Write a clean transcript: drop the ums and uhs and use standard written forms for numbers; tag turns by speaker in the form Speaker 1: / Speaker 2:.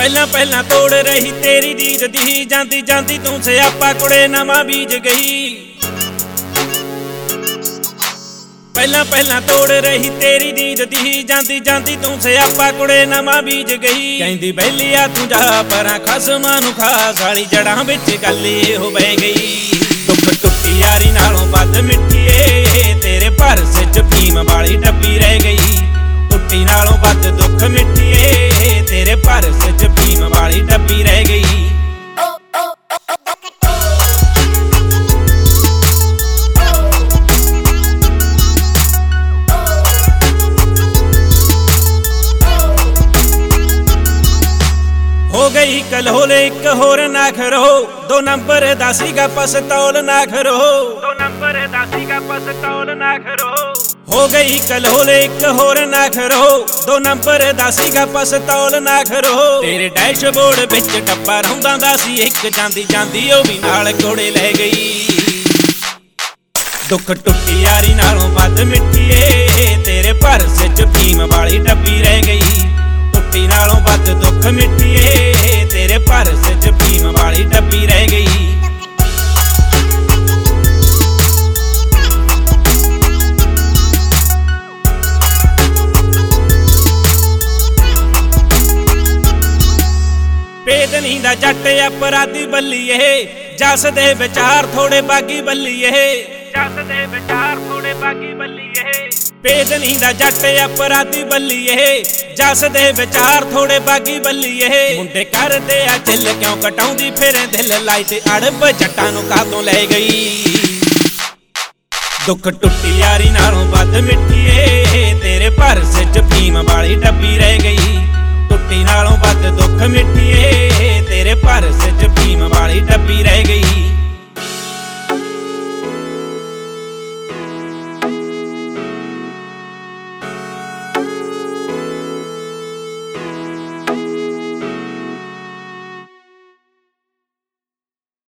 Speaker 1: ਪਹਿਲਾਂ ਪਹਿਲਾਂ ਤੋੜ ਰਹੀ ਤੇਰੀ ਰੀਝ ਦੀ, ਜਾਂਦੀ ਜਾਂਦੀ ਤੂੰ ਸਿਆਪਾ ਕੁੜੇ ਨਵਾਂ ਬੀਜ ਗਈ। ਪਹਿਲਾਂ ਪਹਿਲਾਂ ਤੋੜ ਰਹੀ ਤੇਰੀ ਰੀਝ ਦੀ, ਜਾਂਦੀ ਜਾਂਦੀ ਤੂੰ ਸਿਆਪਾ ਕੁੜੇ ਨਵਾਂ ਬੀਜ ਗਈ। ਕਹਿੰਦੀ ਬੈਲੀਆ ਤੂੰ ਜਾ ਪਰਾਂ ਖਸਮਾਂ ਨੂੰ ਖਾ, ਸਾਲੀ ਜੜਾਂ ਵਿੱਚ ਗੱਲ ਇਹੋ ਬਹਿ ਗਈ। ਦੁੱਖ ਟੁੱਟੀ ਯਾਰੀ ਨਾਲੋਂ ਵੱਧ ਮਿੱਠੀ ਏ, ਤੇਰੇ ਪਰਸ 'ਚ ਫੀਮ ਵਾਲੀ ਡੱਬੀ ਰਹਿ ਗਈ। ਟੁੱਟੀ ਨਾਲੋਂ ਵੱਧ ਦੁੱਖ ਮਿੱਠੀ ਏ, ਤੇਰੇ ਪਰਸ 'ਚ ਫੀਮ ਵਾਲੀ ਡੱਬੀ ਰਹਿ ਗਈ। ਹੋ ਗਈ ਕਲੋਲੇ ਇੱਕ ਹੋਰ ਨਾ ਖਰੋ, 2 ਨੰਬਰ ਦਾ ਸੀਗਾ ਪਸਤੌਲ ਨਾ ਖਰੋ, 2 ਨੰਬਰ ਦਾ ਸੀਗਾ ਪਸਤੌਲ ਨਾ ਖਰੋ। ਹੋ ਗਈ ਕਲੋਲੇ ਇੱਕ ਹੋਰ ਨਾ ਖਰੋ, 2 ਨੰਬਰ ਦਾ ਸੀਗਾ ਪਸਤੌਲ ਨਾ ਖਰੋ। ਤੇਰੇ ਡੈਸ਼ਬੋਰਡ ਵਿੱਚ ਟੱਪਾ ਰਹੁੰਦਾ ਦਾ ਸੀ ਇੱਕ, ਜਾਂਦੀ ਜਾਂਦੀ ਉਹ ਵੀ ਨਾਲ ਕੋੜੇ ਲੈ ਗਈ। ਦੁੱਖ ਟੁੱਟੀ ਯਾਰੀ ਨਾਲੋਂ ਵੱਧ ਮਿੱਠੀ ਏ, ਤੇਰੇ ਪਰਸ 'ਚ ਫੀਮ ਵਾਲੀ ਡੱਬੀ ਰਹਿ ਗਈ। ਟੁੱਟੀ ਨਾਲੋਂ ਵੱਧ ਦੁੱਖ ਮਿੱਠੀ ਏ, ਤੇਰੇ ਪਰਸ 'ਚ ਫੀਮ ਵਾਲੀ ਡੱਬੀ ਰਹਿ ਗਈ। ਪੇਦਨੀ ਦਾ ਜੱਟ ਅਪਰਾਧੀ ਬੱਲੀਏ, ਜੱਸ ਦੇ ਵਿਚਾਰ ਥੋੜੇ ਬਾਗੀ ਬੱਲੀਏ, ਜੱਸ ਦੇ ਵਿਚਾਰ ਥੋੜੇ ਬਾਗੀ ਬੱਲੀਏ। ਪੇਦਨੀ ਦਾ ਜੱਟ ਅਪਰਾਧੀ ਬੱਲੀਏ, ਜੱਸ ਦੇ ਵਿਚਾਰ ਥੋੜੇ ਬਾਗੀ ਬੱਲੀਏ। ਮੁੰਡੇ ਕਰਦੇ ਆ ਚੱਲ ਕਿਉਂ ਕਟਾਉਂਦੀ ਫਿਰੇ ਦਿਲ, ਲਾਈ ਤੇ ਅੜਬ ਜੱਟਾਂ ਨੂੰ ਕਾਹਤੋਂ ਲੈ ਗਈ। ਦੁੱਖ ਟੁੱਟੀ ਯਾਰੀ ਨਾਲੋਂ ਵੱਧ ਮਿੱਠੀ ਏ, ਤੇਰੇ ਪਰਸ 'ਚ ਫੀਮ ਵਾਲੀ ਡੱਬੀ ਰਹਿ ਗਈ।